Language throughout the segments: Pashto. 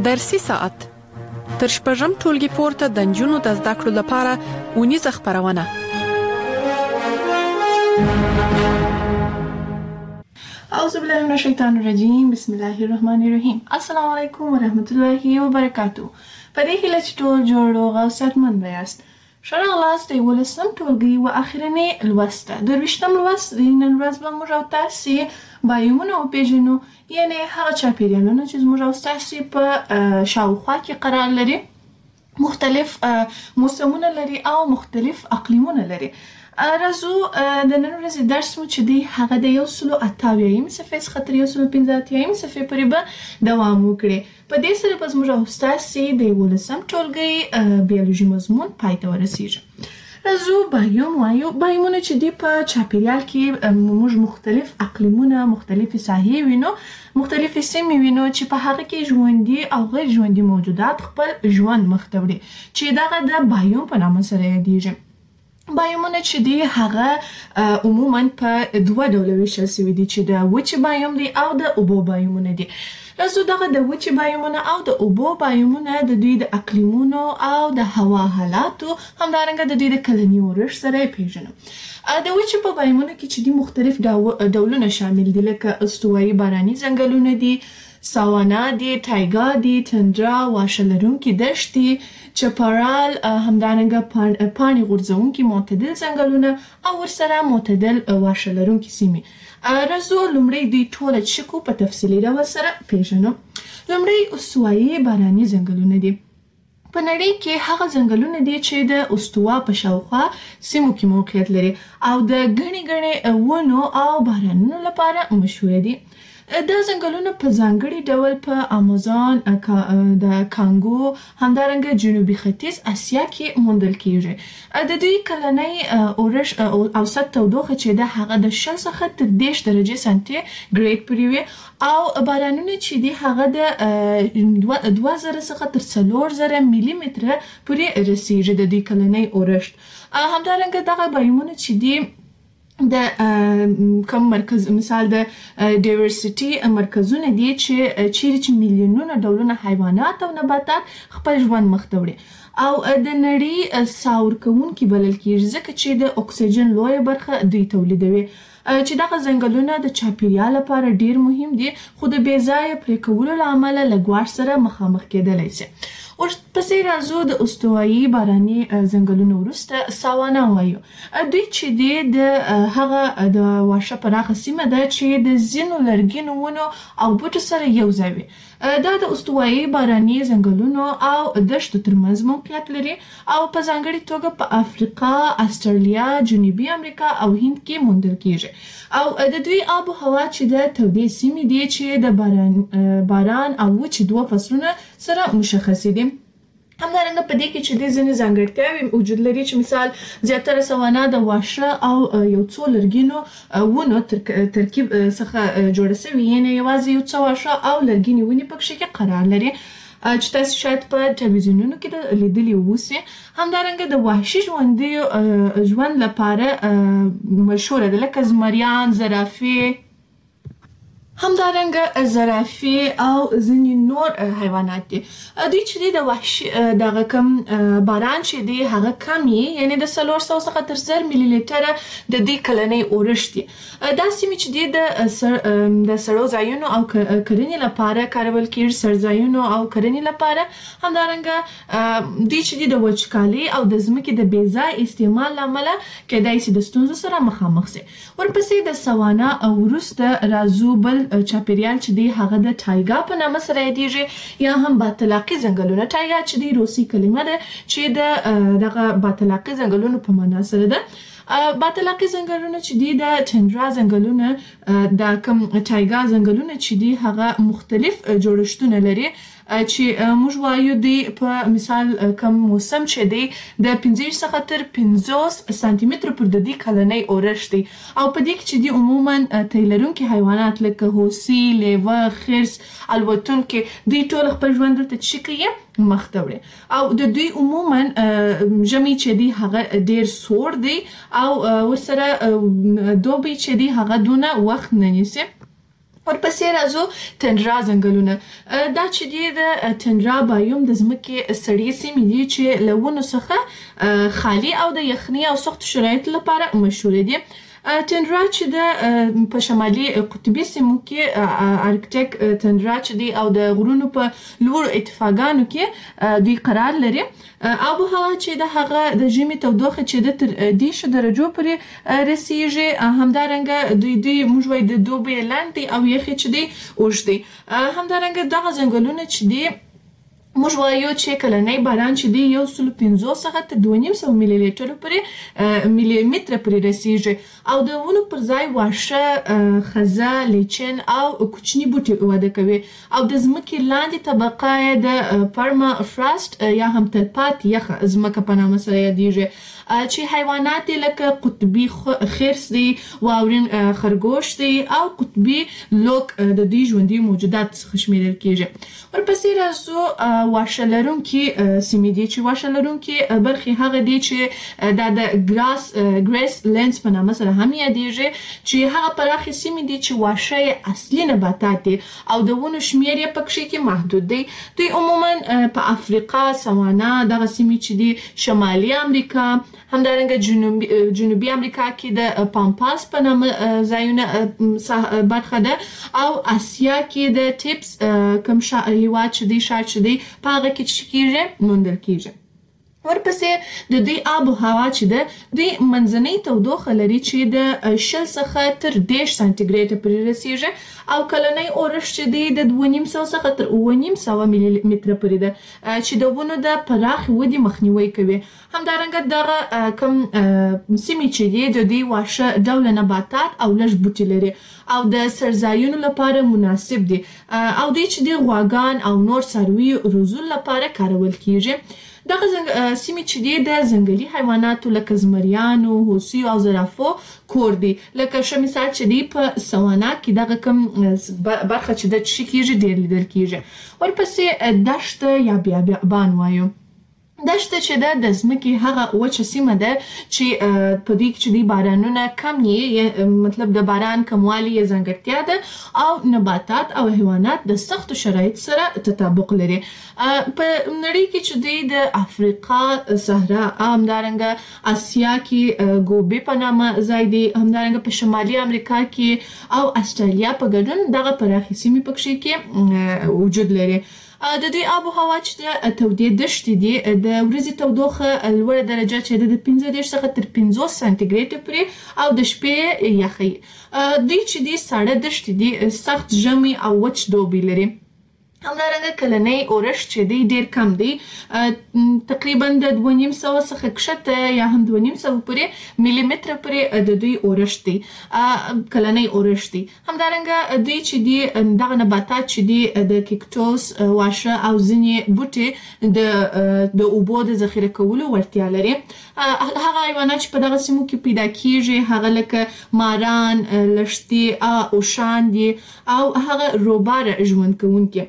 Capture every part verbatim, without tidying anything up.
درسي ساعت تر شپږم ټولګي پورته د نجونو د زده کړو لپاره ونیزه خپرونه. اعوذ بالله من الشیطان الرجیم. بسم الله الرحمن الرحیم. السلام علیکم ورحمت الله وبرکاتو. په دې هیله چې ټول جوړ روغ او صحتمند یاست. ښه راغلاست د یولسم ټولګي و اخرنۍ لوست ته. درویشتم لوست د نن ورځ به موږ او تاسې بایومونه وپېژنو، یعنې هغه چاپېریالونه چې زموږ او ستاسې په شاوخوا کې قرار لري، مختلف موسمونه لري او مختلف اقلیمونه لري. راځو د نن ورځې درس مو چې دی هغه د یو سلو اته اویایمې صفحې څخه تر یو سلو پنځه اتیایمې صفحې پورې به دوام وکړي. په دې سره به زموږ او ستاسې د یولسم ټولګي بیولوژي مضمون پای ته ورسیږي. راځو بایوم وایو. بایومونه چې دی په چاپېریال کې موږ مختلف اقلیمونه، مختلفې ساحې وینو، مختلفې سیمې وینو چې په هغه کې ژوندي او غیر ژوندي موجودات خپل ژوند مخ ته وړي، چې دغه د بایوم په نامه سره یادیږي. بایومونه چې دی هغه عموما په دوه ډوله ویشل شوي دي، چې د وچې بایوم دی او د اوبو بایومونه دي. راځو دغه د وچې بایومونه او د اوبو بایومونه د دوی د اقلیمونو او د هوا حالاتو، همدارنګه د دوی د کلني اورښت سره یې پېژنو. د وچې په بایومونو کې چې دی مختلف ډولونه شامل دي، لکه استوایي باراني ځنګلونه دي، ساوانا دی، تایګا دی، تندرا، واښه لرونکي دښتې، چپړال، همدارنګه پاڼې غورځونکي معتدل ځنګلونه او ورسره معتدل واښه لرونکي سیمې. راځو لومړی دوی ټوله چکو په تفصیلي ډول سره پېژنو. لومړی استوایي باراني ځنګلونه دي. په نړۍ کې هغه ځنګلونه دي چې د استوا په شاوخوا سیمو کې موقعیت لري او د ګڼې ګڼې ونو او بارانونو لپاره مشهوره دي. دا ځنګلونه په ځانګړي ډول په امازون، د کانګو، همدارنګه جنوبي ختیځ اسیا کې موندل کیږي. د دوی کلنی اورښت اوسط تودوخه چې ده هغه د شل څخه تر دېرش درجې سانتي ګریډ پورې وي او بارانونه چې دي هغه د دوه زره څخه تر څلور زره میلي متره پورې رسیږي د دوی کلنی اورښت. همدارنګه دغه بایومونه چې دي د کوم مرکز، مثال د ډایورسټي مرکزونه دي چې چیرې چې میلیونونه ډولونه حیوانات او نباتات خپل ژوند مخ ته وړي او د نړۍ ساه ورکوونکي بلل کیږي، ځکه چې د اکسیجن لویه برخه دوی تولیدوي. چې دغه ځنګلونه د چاپېریال لپاره ډیر مهم دي، خو د بې ځایه پرې کولو له امله له ګواښ سره مخامخ کېدلی شي. ورپسې راځو د استوایي باراني ځنګلونو وروسته ساوانا وایو. دوی چې دی د هغه د واښه پراخه سیمه ده چې د ځینو لرګینو ونو او بوټو سره یو ځای وي. دا د استوایي باراني ځنګلونو او دښتو ترمنځ موقعیت لري او په ځانګړې توګه په افریقا، استرالیا، جنوبي امریکا او هند کې موندل کیږي. او د دوی آب و هوا چې د تودې سیمې دي چې د باران باران او وچې دوه فصلونه سره مشخصې دي. همدارنګه په دې کې چې د ځینې ځانګړتیاوې وجود لري، چې مثال زیاتره سوانا د واښه او یو څو لرګینو ونو ترکیب څخه جوړه شوې، یعنې یوازې یو څو واښه او لرګینې ونې پکښې کې قرار لري چې تاسو شاید په ټلویزیونونو کې لیدلي اوسئ. همدارنګه د وحشي ژوندیو ژوند لپاره مشهوره ده، لکه زمریان، زرافې، همدارنګه زرافې او ځینې نور حیوانات دي. دوی چې دی د وحشي دغه کم باران چې دی هغه کم یې، یعنې د څلور سوه څخه تر زر میلي لیټره د دې کلنی اورښت دی. دا سیمې چې دی د سړو ځایونو او کرنې لپاره کارول کېږي، سرځایونو او کرنې لپاره. همدارنګه دوی چې دی د وچکالۍ او د ځمکې د بې ځای استعمال له امله کېدای شي د ستونزو سره مخامخ شي. ورپسې د سوانا وروسته راځو بل چاپېریال چې دی هغه د تایګا په نامه سره یادیږي، یا هم باطلاقي ځنګلونه. تایګا چې دی روسي کلمه ده چې د دغه باطلاقي ځنګلونو په معنا سره ده. باطلاقي ځنګلونه چې دی د تندرا ځنګلونه، د کوم تایګا ځنګلونه چې دی هغه مختلف جوړښتونه لري چې موږ وایو دی په مثال کوم موسم چې دی د پنځه ویشت څخه تر پنځوس سانتي مترو پر د دې کلنی اورښت دی او په دې کې چې دی عموما تی لرونکي حیوانات لکه هوسۍ، لیوه، خرس، الوتونکي، دوی ټول خپل ژوند دلته چې کوي مخ ته وړي او د دوی عموما ژمی چې دی هغه ډیر سوړ دی او ورسره دوبی چې دی هغه دونه وخت نه نیسي. ورپسې راځو تندرا ځنګلونه. دا چې دی د تندرا بایوم د ځمکې سړې سیمې دي چې له ونو څخه خالي او د یخنۍ او سختو شرایطو لپاره مشهوره دي. تندرا چې د په شمالي قطبي سیمو کې ارکټیک تندرا چې دی او د غرونو په لوړو ارتفاعګانو کې دوی قرار لري. آب و هوا چې د هغه د ژمي تودوخه چې د تر دیرشو درجو پورې رسیږي. همدارنګه دوی دوی موږ وایو د دوبي لاندې او یخي چې دی اوږد دی. همدارنګه دغه ځنګلونه چې دی موږ وایو چې کلنی باران چې دی یو سلو پنځوس څخه تر دوه نیم سوه ملي لیټرو پورې ملي متره پورې رسیږي او د ونو پر ځای واښه، خزه، لیچن او کوچني بوټي وده کوي او د ځمکې لاندې طبقه یې د پرما فراسټ یا هم تلپاتې یخه ځمکه په نامه سره یادیږي چې حیوانات لکه قطبي خرس دی، واورین خرګوش دی او قطبي لوک د دوی ژوندي موجودات څخه شمیرل کیږي. ورپسې راځو واښه لرونکي سیمې دي چې واښه لرونکي برخې هغه دي چې دا د ګراس ګریس لینډز په نامه سره هم یادیږي چې هغه پراخې سیمې دي چې واښه یې اصلي نباتات دي او د ونو شمیر یې پکښې کې محدود دی. دوی عموما په افریقا، سوانا، دغه سیمې چې دي شمالي امریکا، همدارنګه جنوبي جنوبي امریکا کې د پامپاس په نامه ځایونه برخه ده او آسیا کې د ټیپس کوم هیواد چې دی ښار چې دی په هغه کې چې کیږي موندل کیږي. ورپسې د دوی آب و هوا چې ده دوی منځنۍ تودوخه لري چې د شل څخه تر دېرش سانتیګریډه پورې رسیږي او کلنی اورښت چې دی د دوه نیم سوه څخه تر اوه نیم سوه ملي متره پورې ده چې د ونو د پراخې ودې مخنیوی کوي. همدارنګه دغه کوم سیمې چې دی د دوی واښه ډوله نباتات او لږ بوټي لري او د څړځایونو لپاره مناسب دي او دوی چې دی غواګان او نور څاروي روزلو لپاره کارول کیږي. دغه سیمې چې دی د ځنګلي حیواناتو لکه زمریانو، هوسیو او زرافو کور دی. لکه ښه مثال چې دی په سوانا کې دغه کوم برخه چې د څه کیږي ډیر لیدل کیږي. ورپسې دښته یا بیابان وایو. دښته چې ده د ځمکې هغه وچه سیمه ده چې په دوی کې چې دی بارانونه کم یې مطلب د باران کموالی یې ځانګړتیا ده او نباتات او حیوانات د سختو شرایط سره تطابق لري. په نړۍ کې چې دی د افریقا صحرا، همدارنګه آسیا کې ګوبې په نامه ځای دی، همدارنګه په شمالي امریکا کې او استرالیا په ګډون دغه پراخې سیمې پکښې کې وجود لري. د دوی آب و هوا چې د تودې دښتې دي د ورځې تودوخه لوړه درجه چې د پنځه دېرش څخه تر پنځوس سانتیګریډه پورې او د شپې یخی. دوی چې دي ساړه دښتې دي، سخت ژمی او وچ دوبی لري. همدارنګه کلنی اورښت چې دی ډیر کم دی، تقریبا د دوه نیم سوه څخه کښته یا هم دوه نیم سوه پورې ملي متره پورې د دوی اورښت دی، کلنی اورښت دی. همدارنګه دوی چې دی دغه نباتات چې دی د کیکټوس، واښه او ځینې بوټي د د اوبو د ذخیره کولو وړتیا لري. هغه حیوانات چې په دغه سیمو کې پیدا کیږي هغه لکه ماران، لښتې، اوښان دي او هغه روباره ژوند کوونکي.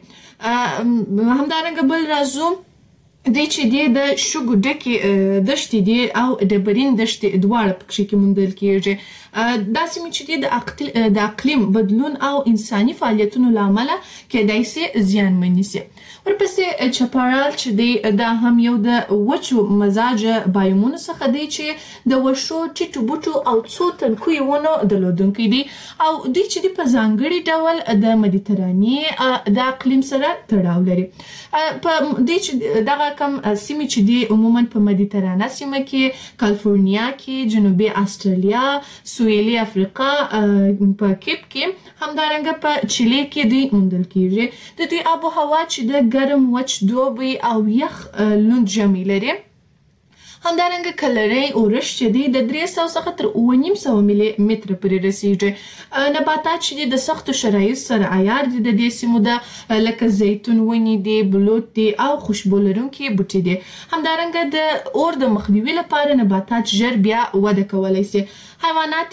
همدارنګه بل راځو دوی چې دی د شګو ډکې دښتې دي او ډبرین دښتې دواړه پکښې کې موندل کیږي. دا سیمې چې دی د اقلیم بدلون او انساني فعالیتونو له امله کیدای سي زیانمنې سي. ورپسې چاپارال چې دی دا هم یو د وچو مزاجه بایومونو څخه دی چې د وښو، ټیټو بوټو او څو تنکیو ونو درلودونکی دی او دوی چې دی په ځانګړي ډول د مدیترانې د اقلیم سره تړاو لري. په دوی چې دغه کم سیمې چې دی عموما په مدیترانه سیمه کې، کالیفورنیا کې، جنوبي استرالیا، سویلي افریقا په کیپ کې، همدارنګه په چیلي کې دوی موندل کیږي. د دوی آب و هوا چې د ګرم، وچ دوبی او یخ لوند ژمی لري. همدارنګه کلنی اورښت چې دی د درې سوه څخه تر اوه نیم سوه ملي متره پورې رسیږي. نباتات چې دی د سختو شرایطو سره عیار دي د دې سیمو ده، لکه زیتون ونې دي، بلوط دي او خوشبو لرونکي بوټي دي. همدارنګه د اور د مخنیوي لپاره نباتات ژر بیا وده کولی سي. حیوانات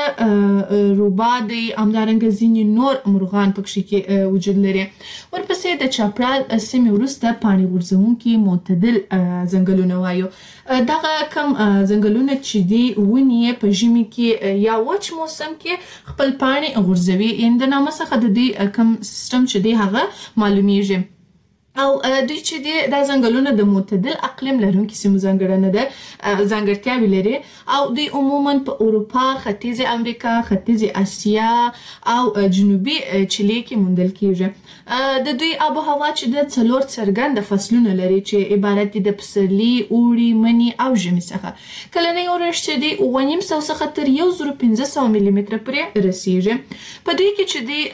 لکه روبا دی، همدارنګه ځینې نور مرغان پکښې کې وجود لري. ورپسې د چاپرال سیمې وروسته پاڼې غورځونکي معتدل ځنګلونه وایو. دغه کم ځنګلونه چې دي ونې په ژمي کې یا وچ موسم کې خپل پاڼې غورځوي، یعنې د نامه څخه د دوی کم سیستم چې دی هغه معلومیږي. او دوی چې دی دا ځنګلونه د معتدل اقلیم لرونکي سیمو ځانګړنه ده، ځانګړتیاوې لري او دوی عموما په اروپا، ختیځ امریکا، ختیځ اسیا او جنوبي چیلي کې موندل کیږي. د دوی آب و هوا چې د څلور څرګند فصلونه لري چې عبارت دي د پسرلي، اوړي، مني او ژمي څخه. کلنی اورښت چې دی اووه نیم سوه څخه تر یو زر پنځه سوه ملي متره پورې رسیږي. په دوی کې چې دی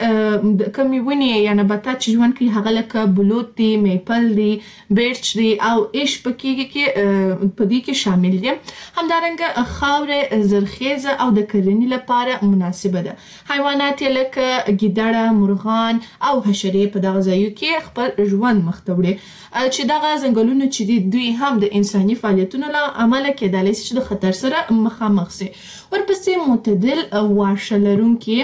کمې ونې یا نباتات چې ژوند کوي هغه لکه بلوط دی، میپل دی، بیرچ دی او ایش پکې کې په دې کې شامل دي. همدارنګه خاوره زرخیزه او د کرنې لپاره مناسبه ده. حیوانات لکه ګیدړه، مرغان او حشرې په دغه ځایو کې خپل ژوند مخ ته وړي چې دغه ځنګلونه چې دي دوی هم د انساني فعالیتونو له امله کېدلی شي چې د خطر سره مخامخ شي. ورپسې معتدل واښه لرونکي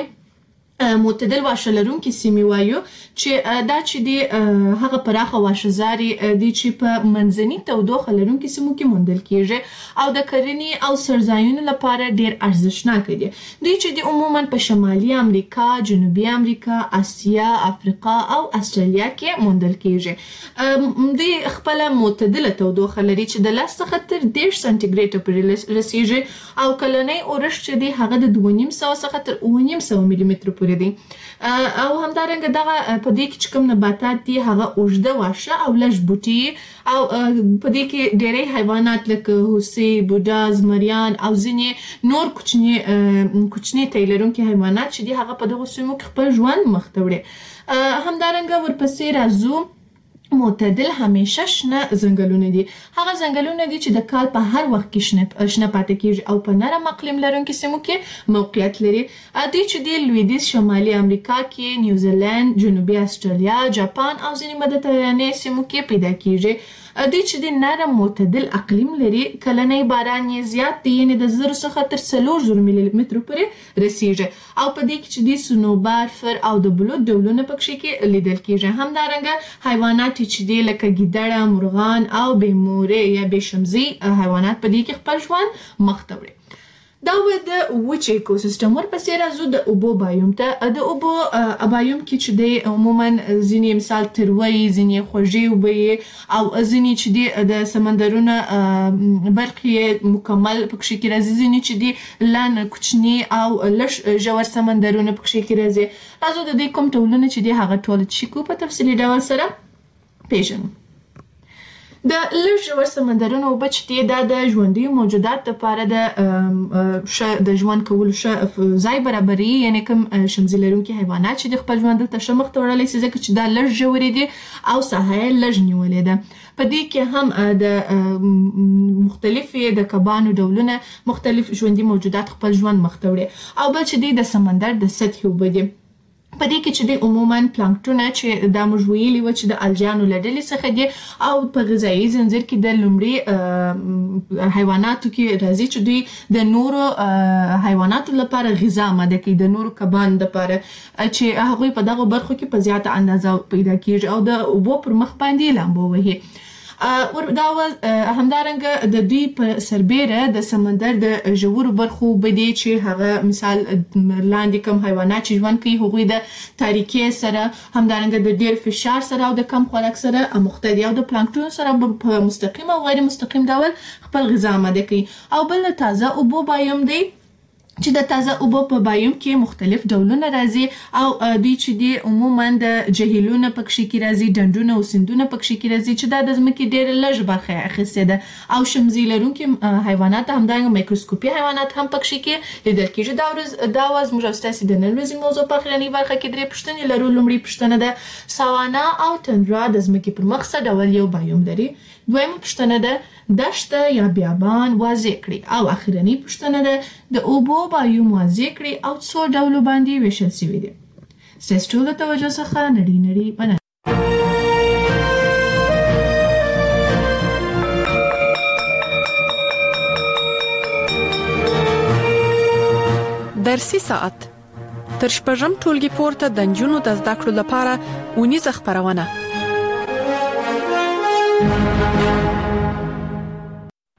معتدل واښه لرونکي سیمې وایو چې دا چې دی هغه پراخه واښه‌زاري دي چې په منځني تودوخه لرونکي سیمو کې موندل کیږي او د کرنې او څړځایونو لپاره ډیر ارزښتناک دي. دوی چې دی عموما په شمالي امریکا، جنوبي امریکا، اسیا، افریقا او استرالیا کې موندل کیږي. دوی خپل معتدله تودوخه لري چې د لس څخه تر دېرش سانتي ګریډ رسیږي او کلنی اورښت چې دی هغه د دوه نیم سوه څخه تر اووه نیم سوه ملي متره پورې دی. او همدارنګه دغه په دې کې چې کوم نباتات دي هغه اوږده واښه او لږ بوټي او په دې کې ډېری حیوانات لکه هوسۍ، بوډا، زمریان او ځینې نور کوچني کوچني تی لرونکي حیوانات چې دي هغه په دغو سیمو کې خپل ژوند مخ ته وړي. همدارنګه ورپسې راځو معتدل همیشه شنه ځنګلونه دي. هغه ځنګلونه دي چې د کال په هر وخت کې شنه شنه پاتې کیږي او په نرم اقلیم لرونکي سیمو کې موقعیت لري. دوی چې د لویدیځ شمالي امریکا کې، نیوزیلند، جنوبي استرالیا، جاپان او ځینې مدیترانې سیمو کې پیدا کیږي. دوی چې د نرم معتدل اقلیم لري، کلنی باران یې زیات دی، یعنې د زرو څخه تر څلور زرو ملي مترو پورې رسیږي او په دې کې چې د صنوبر، فر او د بلوط ډولونه پکې کې لیدل کیږي. همدارنګه حیوانات چې دی لکه ګیدړه، مرغان او بې مورې یا بې شمزي حیوانات په دې کې خپل ژوند مخ ته وړي. دا و د وچ ایکوسیستم. ورپسې راځو د اوبو بایوم ته. د اوبو بایوم کې چې دی عموما ځینې مثال تروی، ځینې خوږې اوبه او ځینې چې دی د سمندرونه برخې مکمل پکې کې راځي، ځینې چې دی لنډ، کوچني او لږ ژور سمندرونه پکې کې راځي. راځو د دې کوم ډولونه چې دی هغه ټول چې په تفصیلي ډول سره پیژنو. د لږ ژور سمندرونو اوبه چې دي دا د ژوندیو موجودات لپاره د ښه د ژوند کولو ښه ځای برابروي، یعنې کوم شمزي لرونکي حیوانات چې د خپل ژوند دلته ښه مخ ته وړلی شي ځکه چې دا لږ ژورې دي او ساحه یې لږ نیولې ده. په دې کې هم د مختلفې د کبانو ډولونه، مختلف ژوندي موجودات خپل ژوند مخ ته وړي. او بل چې دی د سمندر د سطحې اوبه دي. په دې کې چې دی عموما پلانکټونه چې دا موږ ویلي وو چې د الجیانو له ډلې څخه دي او په غذایي زنځیر کې د لومړي حیواناتو کې راځي چې دوی د نورو حیواناتو لپاره غذا آماده کوي، د نورو کبانو لپاره چې هغوی په دغو برخو کې په زیاته اندازه پیدا کیږي او د اوبو پر مخ باندې لامبو وهي. دا همدارنګه د دوی په سربیره د سمندر د ژورو برخو اوبه دي چې هغه مثال لاندې کم حیوانات چې ژوند کوي هغوی د تاریکۍ سره، همدارنګه د ډیر فشار سره او د کم خوراک سره مخته دي او د پلانکټون سره په مستقیم او غیر مستقیم ډول خپل غذا آماده کوي. او بل تازه اوبو بایوم دی چې د تازه اوبو په بایوم کې مختلف ډولونه راځي او دوی چې دی عموما د جهیلونه پکې کې راځي، ډنډونه او سیندونه پکې کې راځي چې دا د ځمکې ډېره لږ برخه اخیستې ده او شمزي لرونکي حیوانات همدارنګه میکروسکوپي حیوانات هم پکې کې لیدل کېږي. دا ورځ دا وه زموږ او ستاسې د نن ورځې موضوع په اخرنۍ برخه کې درې پوښتنې لرو. لومړۍ پوښتنه ده ساوانا او تندرا د ځمکې پر مخ څه ډول یو بایوم لري. دویمه پوښتنه ده دشته یا بیابان واضح کړي او اخرنۍ پوښتنه ده د اوبو بایوم واضح کړي او څو ډولو باندې ویشل شوي دي. ستاسو ټولو توجه څخه نړۍ نړۍ مننه. درسي ساعت تر شپږم ټولګي پورته د نجونو د زده کړو لپاره اونیزه خپرونه. سلام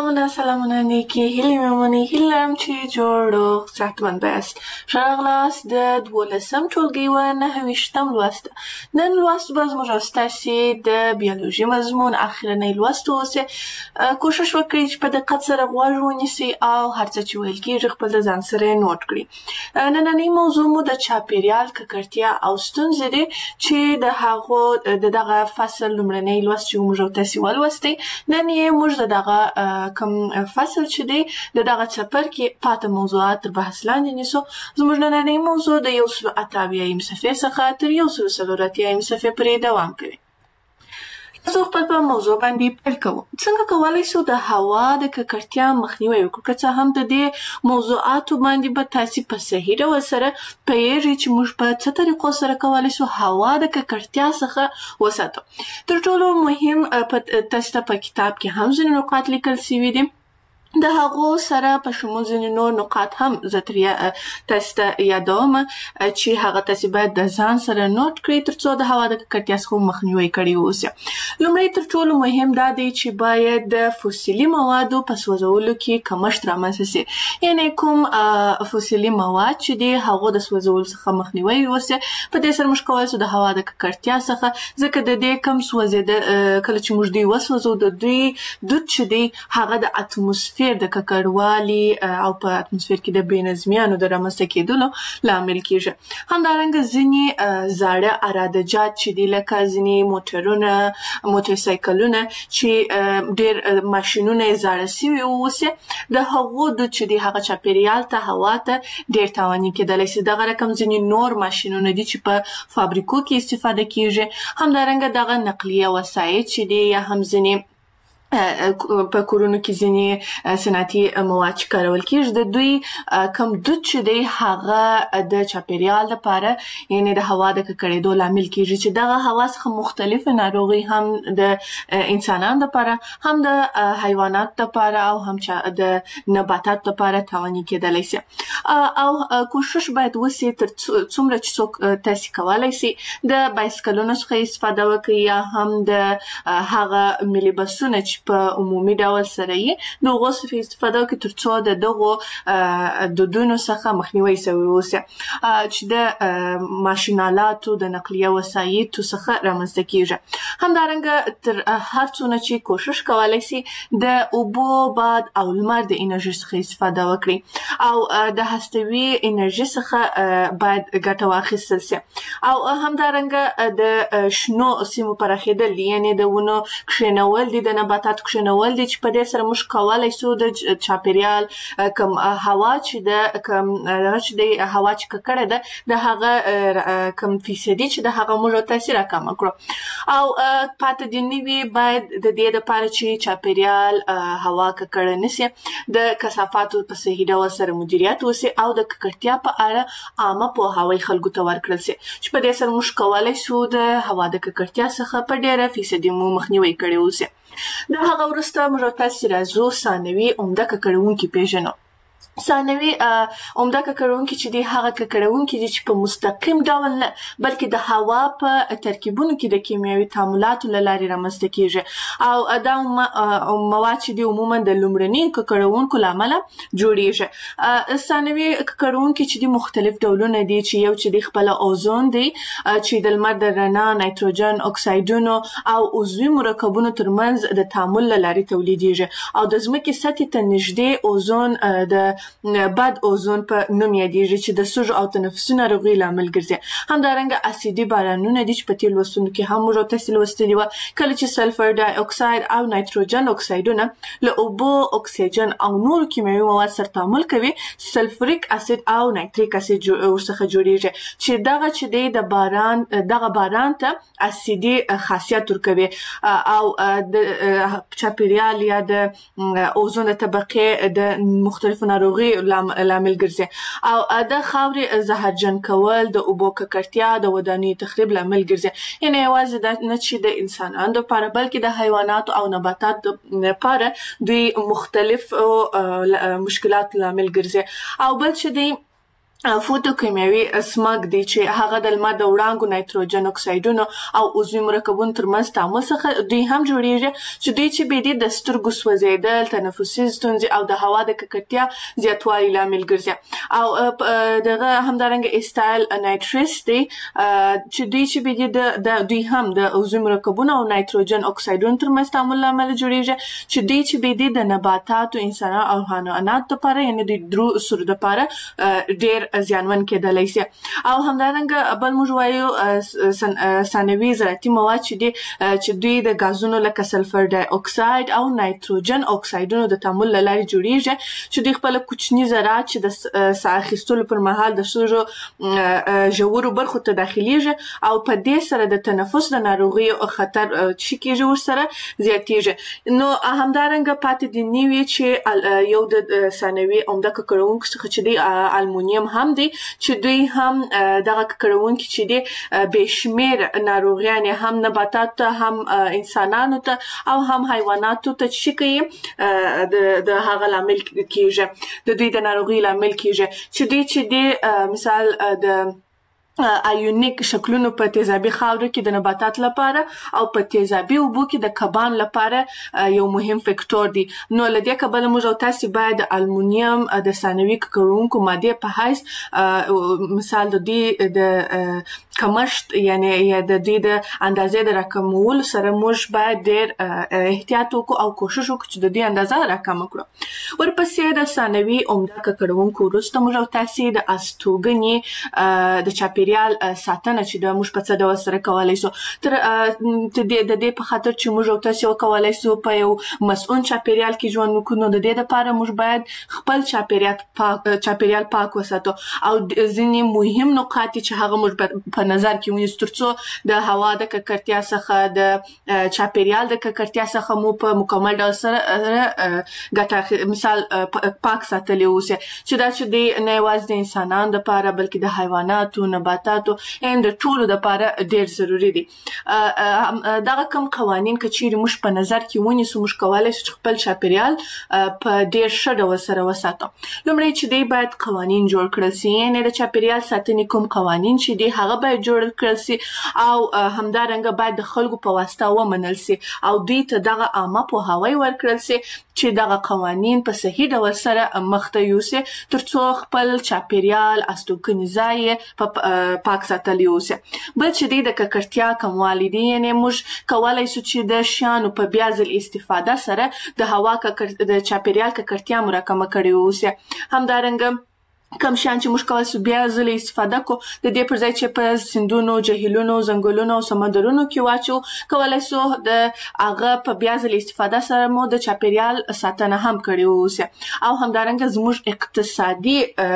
سلامونه سلامونه نیکې هیلې مې ومنئ. هیله لرم چې جوړ او صحتمند یاست. ښه راغلاست د دولسم ټولګي و نهه ویشتم لوست. نن لوست به زموږ او ستاسې د بیولوژي مضمون اخرنی لوست واوسي. کوشش وکړئ چې په دقت سره غوږ ونیسئ او هر څه چې ویل کېږي خپل د ځان سره یې نوټ کړئ. نننۍ موضوع مو د چاپېریال ککړتیا او ستونزې دي چې د هغو د دغه فصل لومړنی لوست چې موږ او تاسې ولوستی. نن یې موږ د دغه کوم فصل چې دی د دغه څپرکي پاته موضوعات تر بحث لاندې نیسو. زموږ نننۍ موضوع د یو سلو اته اویایم صفحې څخه تر یو سلو څلور اتیایم صفحې پورې دوام کوي. تاسو خپل په موضوع باندې پیل کوو. څنګه کولی شو د هوا د ککړتیا مخنیوی وکړو؟ که څه هم د دې موضوعاتو باندې به تاسې په صحیح ډول سره پوهیږئ چې موږ په څه طریقو سره کولی شو هوا د ککړتیا څخه وساتو. تر ټولو مهم تاسو ته په کتاب کې هم ځینې نقاط لیکل شوي دي. د هغو سره په شمول ځینې نور نقاط هم زه تاسو ته یادوم چې هغه تاسې باید د ځان سره نوټ کړئ تر څو د هوا د ککړتیا څخه مخنیوی کړی واوسي. لومړی تر ټولو مهم دا دی چې باید د فوسیلي موادو په سوځولو کې کمښت رامنځته سي. یعنې کوم فوسیلي مواد چې دي هغو د سوځولو څخه مخنیوی وسي. په دې سره موږ کولی شو د هوا د ککړتیا څخه ځکه د دې کم سوځېده کله چې موږ دوی وسوځو د دوی دود چې دی هغه د اتموسفیر د ککړوالي او په اتموسفیر کې د بې نظمیانو د رامنځته کېدلو لامل کېږي. همدارنګه ځینې زاړه ارادجات چې دي لکه ځینې موټرونه موټرسایکلونه چې ډېر ماشینونه یې زاړه سوي واوسي د هغو دود چې دي هغه چاپېریال ته هوا ته ډېر تاواني کېدلی سي. دغه رقم ځینې نور ماشینونه دي چې په فابریکو کې استفاده کېږي. همدارنګه دغه نقلیه وسایط چې دي یا هم ځینې په کورونو کې ځینې صنعتي مواد چې کارول کېږي د دوی کم دود چې دی هغه د چاپېریال لپاره یعنې د هوا د ککړېدو لامل کېږي چې دغه هوا څخه مختلفې ناروغۍ هم د انسانانو لپاره هم د حیواناتو لپاره او هم د نباتاتو لپاره تاواني کېدلی سي. او کوشش باید وسي تر څومره چې څوک تاسې کولی سي د بایسکلونو څخه استفاده وکړي یا هم د هغه ملي بسونه چې په عمومي ډول سره یې د هغو څخه استفاده وکړي تر څو د دغو دودونو څخه مخنیوی سوی واوسي چې د ماشینالاتو د نقلیه وسایطو څخه رامنځته کېږي. همدارنګه تر هر څونه چې کوشش کولی سي د اوبو، باد او لمر د انرژي څخه استفاده وکړي او د هستوي انرژي څخه باید ګټه واخیستل سي. او همدارنګه د شنو سیمو پراخېدل دي یعنې د ونو کښېنول دي د نباتاتو کښېنول دي چې په دې سره موږ کولی شو د چاپېریال کوم هوا چې ده کوم هغه چې دی هوا چې ککړه ده د هغه کوم فیصدي چې د هغه موږ او تاسې راکمه کړو. او پاته دې نه وي باید د دې دپاره چې چاپېریال هوا ککړه نه سي د کثافاتو په صحیح ډول سره مدیریت وسي او د ککړتیا په اړه عامه پوهاوی خلکو ته ورکړل سي چې په دې سره موږ کولی شو د هوا د ککړتیا څخه په ډېره فیصدي مو مخنیوی کړی وسي. د هغه وروسته موږ او تاسې راځو ثانوي عمده ککړونکي پېژنو. ثانوي عمده ککړونکي چې دي هغه ککړونکي دي چې په مستقیم ډول نه بلکې د هوا په ترکیبونو کې د کیمیاوي تعاملاتو له لارې رامنځته کېږي او دا مواد چې دي عموما د لومړنیو ککړونکو له امله جوړېږي. ثانوي ککړونکي چې دي مختلف ډولونه دي چې یو چې دی خپله اوزون دی چې د لمر د رڼا، نایتروجن اکسایډونو او عضوي مرکبونو ترمنځ د تعامل له لارې تولیدېږي او د ځمکې سطحې ته نږدې اوزون د بد اوزون په نوم یادېږي چې د سږو او تنفسي ناروغیو لامل ګرځي. همدارنګه اسیدي بارانونه دي چې په تېرو لوستونو کې هم موږ او تاسې لوستلي وه کله چې سلفر ډای اکساید او نایتروجن اکسایډونه له اوبو، اکسیجن او نورو کیمیاوي مواد سره تعامل کوي سلفریک اسید او نایتریک اسید ورڅخه جوړېږي چې دغه چې دی د باران دغه باران ته اسیدي خاصیت ورکوي او د چاپېریال یا د اوزون د طبقې د مختلفو ناروغیو لامل ګرځي او د خاورې زهرجن کول د اوبو ککړتیا د ودانیو تخریب لامل ګرځي. یعنې یوازې دا نه چې د انسانانو دپاره بلکې د حیواناتو او نباتاتو دپاره دوی مختلف مشکلات لامل ګرځي. او بل چې دی فوتو کیمیاوي سمګ دی چې هغه د لمر د وړانګو نایتروجن اکسایډونو او عضوي مرکبونو ترمنځ تعامل څخه دوی هم جوړیږي چې دوی چې بې د سترګو سوځېدل، تنفسي ستونزې او د هوا د ککړتیا زیاتوالي لامل ګرځي. او دغه همدارنګه ایستایل نایتریټس دی چې دوی چې بې د دوی هم د عضوي مرکبونو او نایتروجن اکسایډونو ترمنځ تعامل لامل جوړیږي چې دوی چې بې د نباتاتو، انسانانو او حیواناتو لپاره یعنې د درو سرو لپاره ډېر زیانمن کېدلی سي. او همدارنګه بل موږ وایو ثانوي زراعتي مواد چې دي چې دوی د غازونو لکه سلفر ډای اکساید او نایتروجن اکسایډونو د تعامل له لارې جوړیږي چې دوی خپل کوچني ذرات چې د ساه اخیستلو پر مهال د سږو ژورو برخو ته داخليږي او په دې سره د تنفس د ناروغیو خطر چې کېږي ورسره زیاتیږي. نو همدارنګه پاتې دي نیوي چې یو د ثانوي عمده ککړونکو څخه چې دی المونیم هم دي چې دوی هم دغه ککړونکي چې دي بې شمېر ناروغیانې هم نباتاتو ته هم انسانانو ته او هم حیواناتو ته چې کوي د هغه لامل کېږي، د دوی د ناروغۍ لامل کېږي چې دوی چې دي مثال د ایونیک شکلونو په تیزابي خاورو کې د نباتات لپاره او په تیزابي اوبو کې د کبان لپاره یو مهم فکټور دی. نو له دې کبله موږ او تاسې باید د المونیم د ثانوي ککړونکو مادې په حیث مثال د دې د کمښت یعنی یا د دې د اندازې د راکمولو سره موږ باید ډېر احتیاط وکړو او کوشش وکړو چې د دې اندازه راکمه کړو. ورپسې د ثانوي عمده ککړونکو وروسته موږ او تاسې د استوګنې د چاپېریال ساتنه چې د موږ په څه ډول سره کولی شو تر د دې په خاطر چې موږ او تاسې وکولی شو په یو مسؤل چاپېریال کې ژوند وکړو، نو د دې لپاره موږ باید خپل چاپېریال پاک چاپېریال پاک وساتو او ځینې مهم نقاط چې هغه موږ په نظر کې ونیسو ترڅو د هوا د ککړتیا څخه د چاپېریال د ککړتیا څخه مو په مکمل ډول سره ګټه مثال پاک ساتلی اوسي چې دا چې دی نه یوازې د انسانانو لپاره بلکې د حیواناتو، نباتاتو ان د ټولو لپاره ډېر ضروري دي. دغه کوم قوانین که چیرې موږ په نظر کې ونیسو موږ کولی شو چې خپل چاپېریال په ډېر ښه ډول سره وساتو. لومړی چې دی باید قوانین جوړ کړل سي، یعنې د چاپېریال ساتنې کوم قوانین چې دي هغه باید جوړ کړل سي او همدارنګه باید د خلکو په واسطه ومنل سي او دوی ته دغه عامه پوهاوی ورکړل سي چې دغه قوانین په صحیح ډول سره مخته یوسي ترڅو خپل چاپېریال استوګنې ځای په پاک ساتلی اوسي. بل چې دی د ککړتیا کموالی دی، یعنې موږ کولی شو چې د شیانو په بیا ځل استفاده سره د هوا د چاپېریال ککړتیا مو راکمه کړې اوسي. همدارنګه کم شیان چې موږ کولی شو بیا ځل استفاده کړو د دې پر ځای چې په سیندونو، جهیلونو، ځنګلونو او سمندرونو کې واچو کولی شو د هغه په بیا ځل استفاده سره مو د چاپېریال ساتنه هم کړې واوسي. او همدارنګه زموږ اقتصادي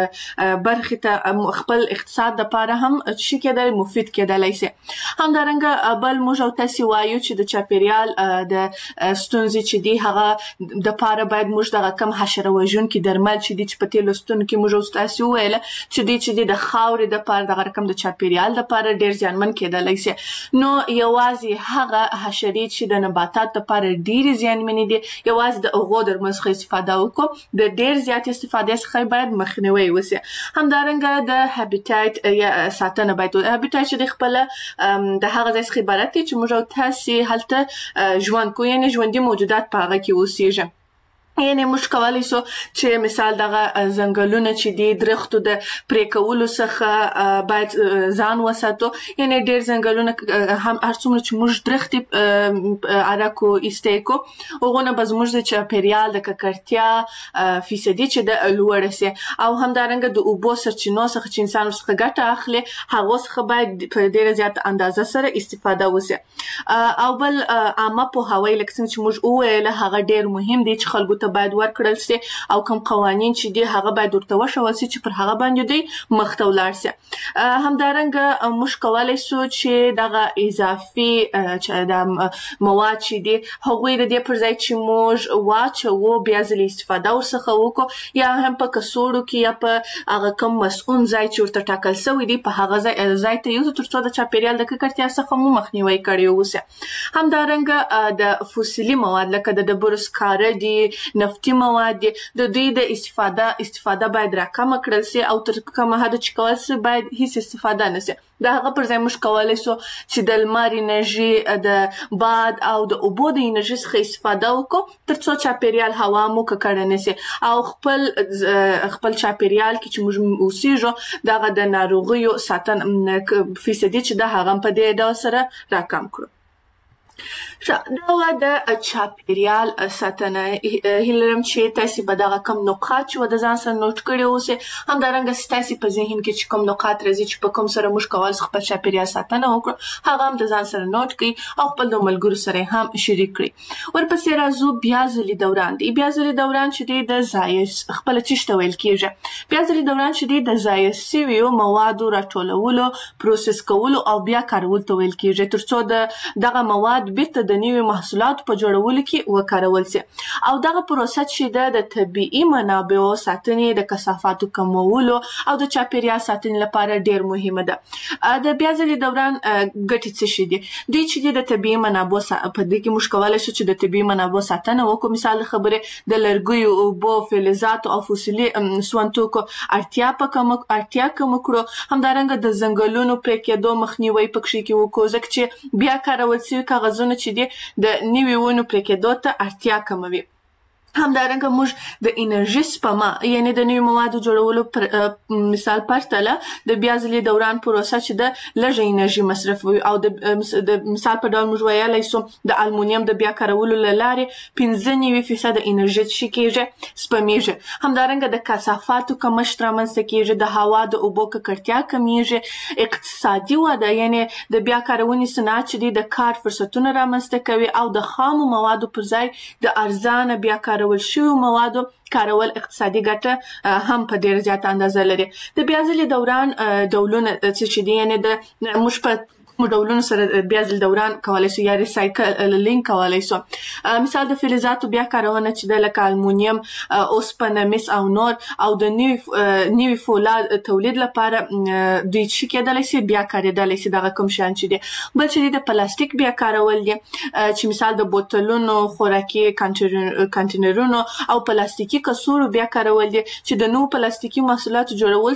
برخې ته خپل اقتصاد لپاره هم څه کېدلی مفید کېدلی سي. همدارنګه بل موږ او تاسې وایو چې د چاپېریال د ستونزې چې دي هغه دپاره باید موږ دغه کم حشره وژونکي درمل چې دي چې په تېرو لوستونو کې موږ اوس تاسې وویله چې دوی چې دي د خاورې دپاره دغه رقم د چاپېریال دپاره ډېر زیانمن کېدلی سي. نو یوازې هغه حشرې چې د نباتاتو دپاره ډېرې زیانمنې دي یوازې د هغو درمل څخه استفاده وکړو، د ډېر زیات استفادې څخه باید مخنیوی وسي. همدارنګه د هابیټایټ یا ساتنه باید هابیټایټ چې د خپله د هغه ځای څخه عبارت دی چې موږ او تاسې هلته ژوند کوو، یعنې ژوندي موجودات په هغه کې اوسېږي. یعنې موږ کولی شو چې مثال دغه ځنګلونه چې دي درختو د پرې کولو څخه باید ځان وساتو، یعنې ډېر ځنګلونه هم هر څومره چې موږ درختې عرقو ایستی کړو هغو نه به زموږ د چاپېریال د ککړتیا فیصدي چې ده لوړه سي. او همدارنګه د اوبو سرچینو څخه چې انسان ورڅخه ګټه اخلي هغو څخه باید په ډېره زیاته اندازه سره استفاده وسي. او بل عامه پوهاوی لکه څنګه چې موږ وویله هغه ډېر مهم دی چې خلکو ته باید ورکړل سي او کوم قوانین چې دي هغه باید ورته وښول سي چې پر هغه باندې دوی مخته ولاړ سي. همدارنګه موږ کولی شو چې دغه اضافي د مواد چې دي هغوی د دې پر ځای چې موږ واچوو بیا ځلې استفاده ورڅخه وکړو یا هم په کڅوړو کې یا په هغه کوم مسؤل ځای چې ورته ټاکل سوی دی په هغه ځای ته یوسو ترڅو د چاپېریال د ککړتیا څخه مو مخنیوی کړی اوسي. همدارنګه د فوسیلي مواد لکه د ډبرو سکاره دي، نفتي مواد دي د دوی د استفاده استفاده باید راکمه کړل سي او تر کومه حد چې کول سي باید هیڅ استفاده نه سي. د هغه پر ځای موږ کولی سو چې د لمر انرژي د باد او د اوبو د انرژي څخه استفاده وکړو تر څو چاپیریال هوا مو ککړه نه سي او خپل خپل چاپیریال کې چې موږ اوسېږو دغه د ناروغیو ساتنه فیصدي چې د هغه په دې ډول سره راکم کړو. دا د چاپیریال ساتنه هیله لرم چې تاسو به دغه کم نقاط چې د ځان سره نوٹ کړي اوسئ همدارنګه ستاسو په ذهن کې چې کوم نقاط راځي چې په کوم سره موږ کول خپل چاپیریال ساتنه وکړو هغه هم د ځان سره نوٹ کړئ او خپل د ملګرو سره هم شریک کړئ. ورپسې راځو بیا ځلي دوران دی. بیا ځلي دوران چې دی د ضایع خپل چشته ویل کېږي. بیا ځلي دوران چې دی د ضایع شویو موادو راټولولو پروسس کولو او بیا کارولو ته ویل کېږي تر څو د دغه مواد بیرته د نوي محصولاتو په جوړولو کې وکارول سي او دغه پروسه چې ده د طبیعي منابعو ساتنې د کثافاتو کمولو او د چاپیریال ساتنې لپاره ډیر مهمه ده. د بیا ځلي دوران ګټې څه شي دي؟ دوی چې دي د طبیعي منابعو په دې کې موږ کولی شو چې د طبیعي منابعو ساتنه وکړو. مثال خبرې د لرګیو اوبو فلزاتو او فوسیلي سون توکو اړتیا په کم اړتیا کم کړو. همدارنګه د ځنګلونو پرې کېدو مخنیوی پکې کې وکړو ځکه چې بیا کارول شوي کاغذونه چې دي د نوي ونو پرې کېدو ته اړتیا کموي. همدارنګه موږ د انرژي سپما یعنی د نوي موادو جوړولو پر مثال پرتله د بیا ځلي دوران پروسه چې د لږه انرژي مصرفوي او د مثال په ډول موږ ویلی سو د المونیم د بیا کارولو له لارې پنځه نوي فیصده انرژي څه کېږي سپمیږي. همدارنګه د کثافاتو کمښت رامنځته کېږي، د هوا د اوبو ککړتیا کمیږي، اقتصادي وده یعنی د بیا کارونې صنعت چې دی د کار فرصتونه رامنځته کوي او د خامو موادو پر ځای د ارزانه بیا کار کارول شویو موادو کارول اقتصادي ګټه هم په ډیره زیاته اندازه لري. د بیا ځلي دوران ډولونه څه دي یعنی د موږ په ډولونو سره بیا ځل دوران کولی شو یا ریسایکلینګ کولی شو. مثال د فلزاتو بیا کارونه چې د لکه المونیم، اوسپنه، مس او نور او د نوي نوي فولاد تولید لپاره دوی څه کېدلی شي بیا کارېدلی شي دغه کوم شیان چې دي. بل چې دی د پلاستیک بیا کارول دي چې مثال د بوتلونو، خوراکي کانټینرونو او پلاستیکي کڅوړو بیا کارول دي چې د نوو پلاستیکي محصولاتو جوړولو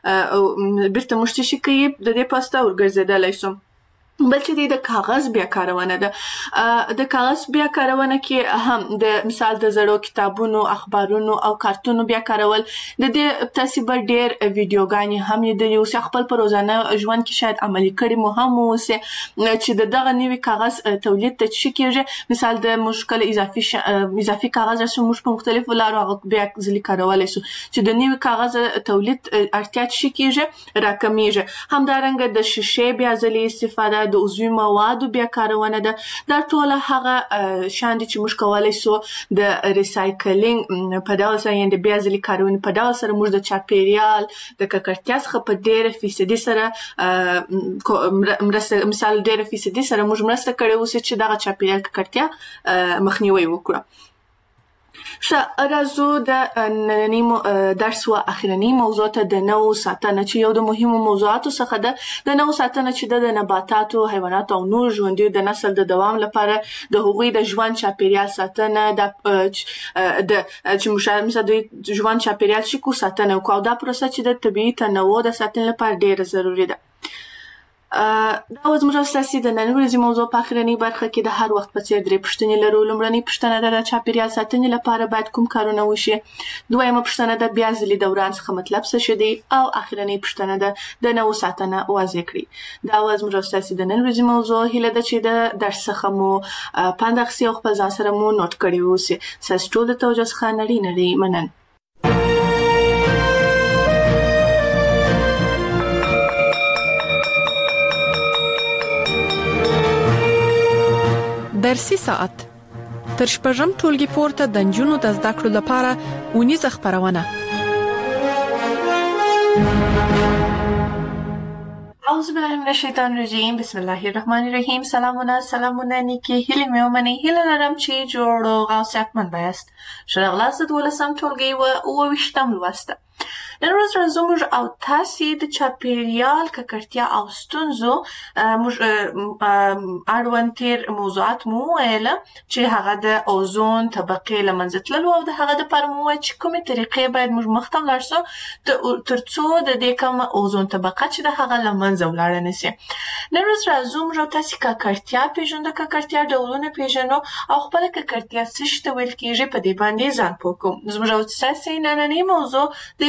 ته بیرته موږ څه شي کوي د دې پاسته ورګرځېدلی شو. بل چې دی د کاغذ بیا کارونه ده. د کاغذ بیا کارونه کې هم د مثال د زړو کتابونو، اخبارونو او کارتونو بیا کارول. د دې تاسو به ډیر ویډیوګانې هم لیدلي اوسئ، خپل په روزانه ژوند کې شاید عملي کړي مو هم اوسئ چې د دغه نوي کاغذ تولید ته څه کېږي. مثال د موږ کله اضافي ش... اضافي کاغذ راسو موږ په مختلفو لارو هغه بیا ځلي کارولی شو چې د نوي کاغذ تولید اړتیا څه کېږي راکمیږي. همدارنګه د شیشې بیا ځلي استفاده، د عضوي موادو بیا کارونه ده. دا ټوله هغه شیان دي چې موږ کولی سو د ریسایکلینګ په ډول سره یعنې د بیا ځلي کارونې په ډول سره موږ د چاپیریال د ککړتیا څخه په ډېره فیصدي سره مرسته مثال ډېره فیصدي سره موږ مرسته کړې اوسئ چې دغه چاپیریال ککړتیا مخنیوی وکړو. ښه راځو د ننني درس و اخرني موضوع ته د نوو ساتنه چې یو د مهمو موضوعاتو څخه ده. د نوو ساتنه چې ده د نباتاتو، حیواناتو او نور ژوندیو د نسل د دوام لپاره د هغوی د ژوند چاپیریال ساتنه د چې مثال د ژوند چاپیریال چې کو ساتنه وکړو او دا پروسه چې د طبیعي تنوع د ساتنې لپاره ډیره ضروري ده. دا و زموږ ستاسې د نن ورځې موضوع په اخرنۍ برخه کې د هر وخت په څېر درې پوښتنې لرو. لومړنۍ پوښتنه ده د چاپیریال ساتنې لپاره باید کوم کارونه وشي. دویمه پوښتنه ده بیا ځلي دوران څخه مطلب څه شی دی او اخرنۍ پوښتنه ده د نوو ساتنه واضح کړي. دا و زموږ ستاسې د نن ورځې موضوع. هیله ده چې د درس څخه مو پند اخیستي او خپل ځان سره مو نوٹ کړي اوسئ. ستاسو ټول د توجه څخه نړۍ نړۍ مننه. درسي ساعت تر شپږم ټولګي پورته د نجونو د زده کړو لپاره اونیزه خپرونه. اعوذ بالله من الشیطان الرجیم، بسم الله الرحمن الرحیم. سلامونه سلامونه نیکی هیلې مې ومنئ. هیله لرم چې جوړ او صحتمند یاست. ښه راغلاست د دولسم ټولګي و اووه ویشتم لوست ته. نن ورځ زموږ او تاسې د چاپېریال ککړتیا او ستونزو موږ اړوند تېر موضوعات مو وویله چې هغه د اوزون طبقې له منځه تللو او د هغه دپاره مو وویل چې کومې طریقې باید موږ مخته ولاړ سو تر څو د دې کومه اوزون طبقه چې د هغه له منځه ولاړه نه سي. نن ورځ راځو موږ او تاسې ککړتیا پېژنو، د ککړتیا ډولونه پېژنو او خپله ککړتیا څه شي ته ویل کېږي په دې باندې ځان پوه کوو. زموږ او ستاسې نننۍ موضوع د